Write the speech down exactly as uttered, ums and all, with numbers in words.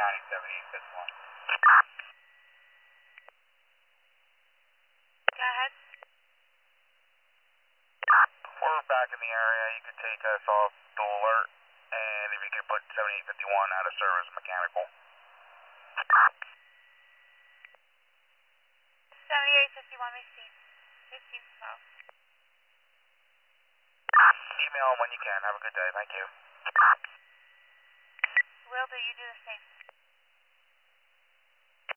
County seventy-eight fifty-one. Go ahead. We're back in the area. You can take us off the alert, and if you can put seventy-eight fifty-one out of service mechanical. seventy-eight fifty-one, receive. fifteen twelve. Email them when you can. Have a good day. Thank you. Will do. You do the same.